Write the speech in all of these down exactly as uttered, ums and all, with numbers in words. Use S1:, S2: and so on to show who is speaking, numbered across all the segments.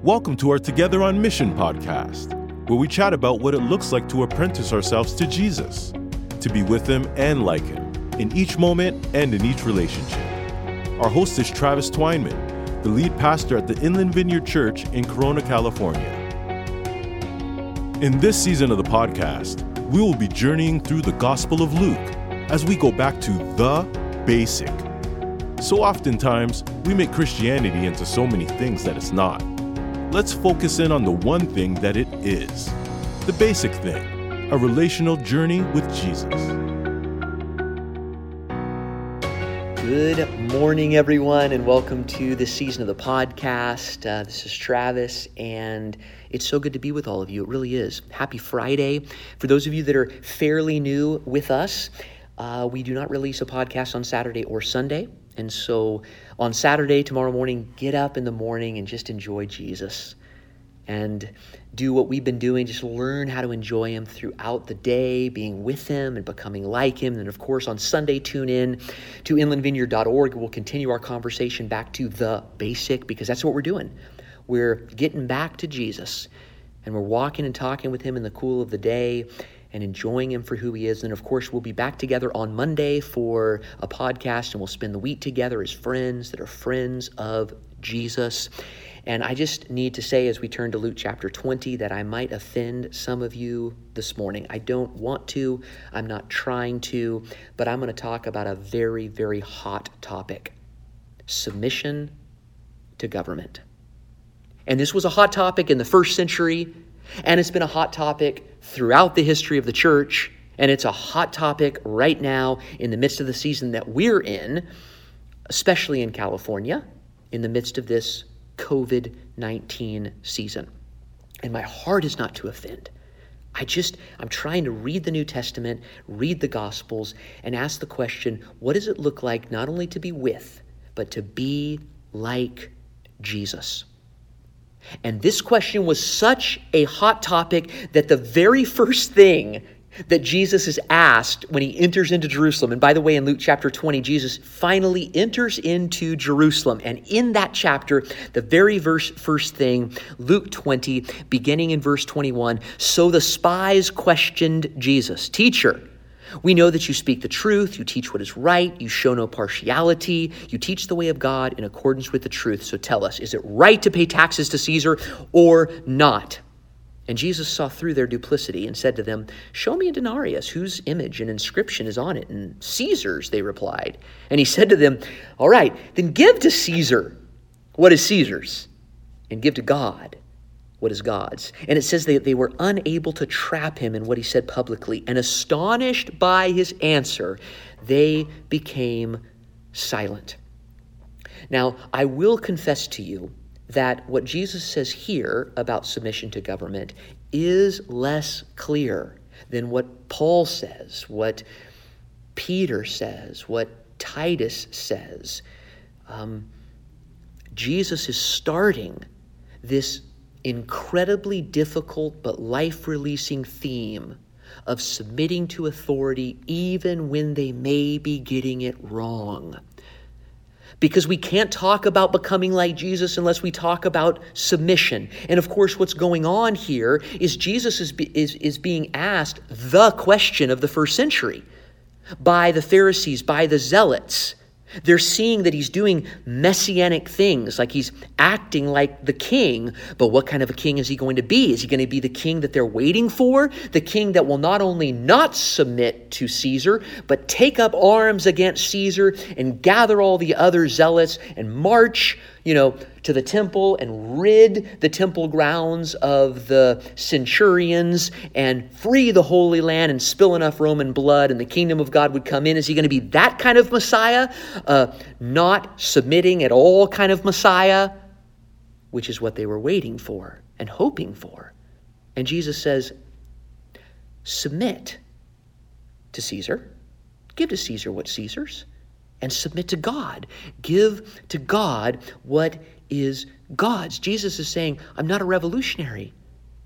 S1: Welcome to our Together on Mission podcast, where we chat about what it looks like to apprentice ourselves to Jesus, to be with Him and like Him, in each moment and in each relationship. Our host is Travis Twineman, the lead pastor at the Inland Vineyard Church in Corona, California. In this season of the podcast, we will be journeying through the Gospel of Luke as we go back to the basic. So oftentimes, we make Christianity into so many things that it's not. Let's focus in on the one thing that it is, the basic thing, a relational journey with Jesus.
S2: Good morning, everyone, and welcome to this season of the podcast. Uh, this is Travis, and it's so good to be with all of you. It really is. Happy Friday. For those of you that are fairly new with us, uh, we do not release a podcast on Saturday or Sunday. And so on Saturday, tomorrow morning, get up in the morning and just enjoy Jesus and do what we've been doing. Just learn how to enjoy Him throughout the day, being with Him and becoming like Him. And of course, on Sunday, tune in to inland vineyard dot org. We'll continue our conversation back to the basic, because that's what we're doing. We're getting back to Jesus, and we're walking and talking with Him in the cool of the day and enjoying Him for who He is. And of course, we'll be back together on Monday for a podcast, and we'll spend the week together as friends that are friends of Jesus. And I just need to say, as we turn to Luke chapter twenty, that I might offend some of you this morning. I don't want to, I'm not trying to, but I'm going to talk about a very, very hot topic: submission to government. And this was a hot topic in the first century, and it's been a hot topic throughout the history of the church, and it's a hot topic right now in the midst of the season that we're in, especially in California, in the midst of this covid nineteen season. And my heart is not to offend. I just, I'm trying to read the New Testament, read the Gospels, and ask the question, what does it look like not only to be with, but to be like Jesus? And this question was such a hot topic that the very first thing that Jesus is asked when He enters into Jerusalem, and by the way, in Luke chapter twenty, Jesus finally enters into Jerusalem. And in that chapter, the very verse, first thing, Luke twenty, beginning in verse twenty-one, so the spies questioned Jesus, "Teacher, we know that you speak the truth, you teach what is right, you show no partiality, you teach the way of God in accordance with the truth. So tell us, is it right to pay taxes to Caesar or not?" And Jesus saw through their duplicity and said to them, "Show me a denarius, whose image and inscription is on it?" "And Caesar's," they replied. And He said to them, "All right, then give to Caesar what is Caesar's, and give to God what is God's." And it says that they were unable to trap Him in what He said publicly. And astonished by His answer, they became silent. Now, I will confess to you that what Jesus says here about submission to government is less clear than what Paul says, what Peter says, what Titus says. Um, Jesus is starting this incredibly difficult but life-releasing theme of submitting to authority even when they may be getting it wrong. Because we can't talk about becoming like Jesus unless we talk about submission. And of course, what's going on here is Jesus is, is, is being asked the question of the first century by the Pharisees, by the Zealots. They're seeing that He's doing messianic things, like He's acting like the king. But what kind of a king is He going to be? Is He going to be the king that they're waiting for? The king that will not only not submit to Caesar, but take up arms against Caesar and gather all the other zealots and march, you know, to the temple and rid the temple grounds of the centurions and free the Holy Land and spill enough Roman blood and the kingdom of God would come in? Is He going to be that kind of Messiah? Uh, not submitting at all kind of Messiah, which is what they were waiting for and hoping for. And Jesus says, submit to Caesar. Give to Caesar what's Caesar's, and submit to God. Give to God what is God's. Jesus is saying, I'm not a revolutionary.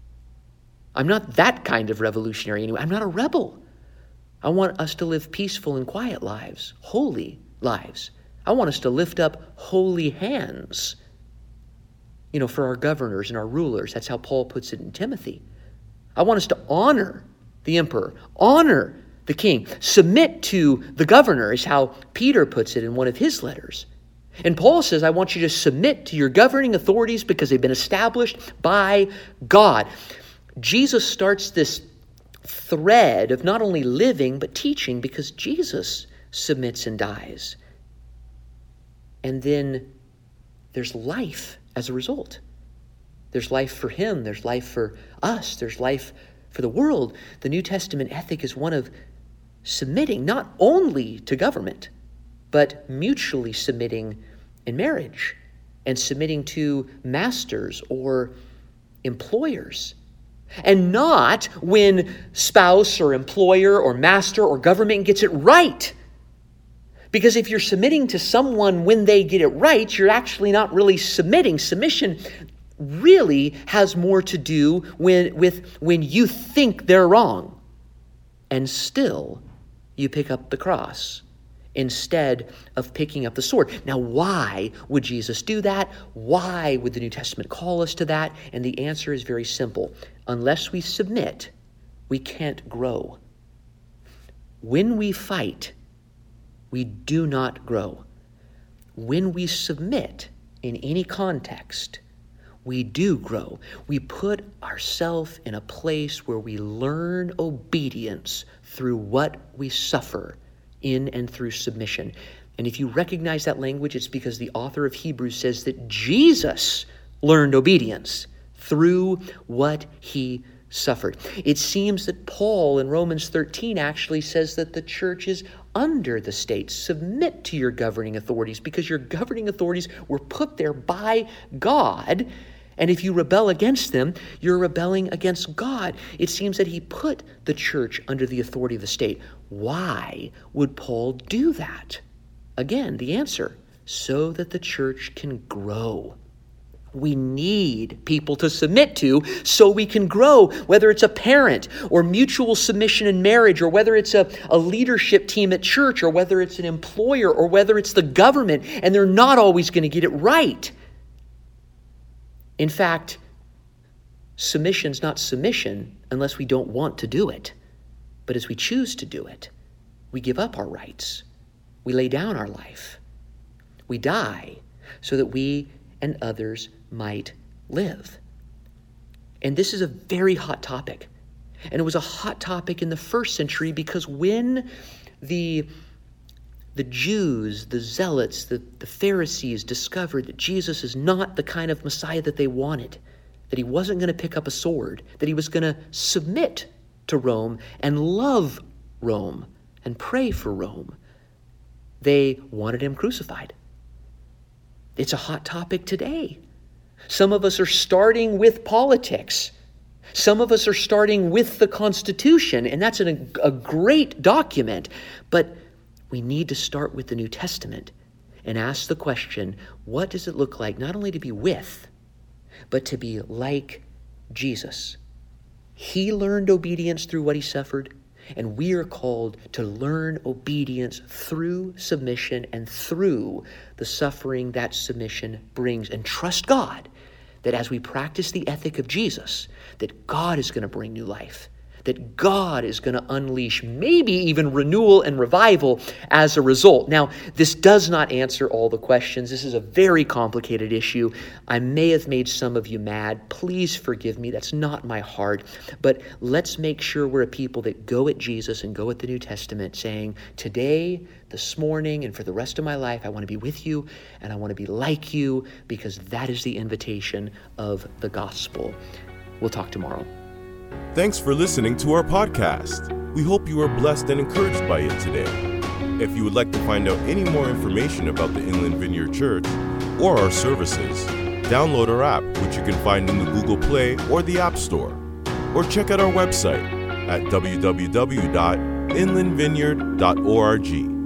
S2: I'm not that kind of revolutionary anyway. I'm not a rebel. I want us to live peaceful and quiet lives, holy lives. I want us to lift up holy hands. you know, for our governors and our rulers. That's how Paul puts it in Timothy. I want us to honor the emperor, honor the king, submit to the governor is how Peter puts it in one of his letters. And Paul says, I want you to submit to your governing authorities because they've been established by God. Jesus starts this thread of not only living, but teaching because Jesus submits and dies. And then there's life as a result. There's life for him. There's life for us. There's life for the world. The New Testament ethic is one of submitting not only to government, but mutually submitting in marriage and submitting to masters or employers. And not when spouse or employer or master or government gets it right. Because if you're submitting to someone when they get it right, you're actually not really submitting. Submission really has more to do when, with when you think they're wrong and still you pick up the cross instead of picking up the sword. Now, why would Jesus do that? Why would the New Testament call us to that? And the answer is very simple. Unless we submit, we can't grow. When we fight, we do not grow. When we submit in any context, we do grow. We put ourselves in a place where we learn obedience through what we suffer in and through submission. And if you recognize that language, it's because the author of Hebrews says that Jesus learned obedience through what he suffered. It seems that Paul in Romans thirteen actually says that the church is under the state. Submit to your governing authorities because your governing authorities were put there by God. And if you rebel against them, you're rebelling against God. It seems that he put the church under the authority of the state. Why would Paul do that? Again, the answer, so that the church can grow. We need people to submit to so we can grow, whether it's a parent or mutual submission in marriage, or whether it's a, a leadership team at church, or whether it's an employer, or whether it's the government, and they're not always going to get it right. In fact, submission's not submission unless we don't want to do it. But as we choose to do it, we give up our rights. We lay down our life. We die so that we and others might live. And this is a very hot topic. And it was a hot topic in the first century because when the The Jews, the Zealots, the, the Pharisees discovered that Jesus is not the kind of Messiah that they wanted, that he wasn't going to pick up a sword, that he was going to submit to Rome and love Rome and pray for Rome. They wanted him crucified. It's a hot topic today. Some of us are starting with politics. Some of us are starting with the Constitution, and that's an, a great document, but we need to start with the New Testament and ask the question, what does it look like not only to be with, but to be like Jesus? He learned obedience through what he suffered, and we are called to learn obedience through submission and through the suffering that submission brings. And trust God that as we practice the ethic of Jesus, that God is going to bring new life, that God is going to unleash maybe even renewal and revival as a result. Now, this does not answer all the questions. This is a very complicated issue. I may have made some of you mad. Please forgive me. That's not my heart. But let's make sure we're a people that go at Jesus and go at the New Testament saying, today, this morning, and for the rest of my life, I want to be with you and I want to be like you, because that is the invitation of the gospel. We'll talk tomorrow.
S1: Thanks for listening to our podcast. We hope you are blessed and encouraged by it today. If you would like to find out any more information about the Inland Vineyard Church or our services, download our app, which you can find in the Google Play or the App Store, or check out our website at w w w dot inland vineyard dot org.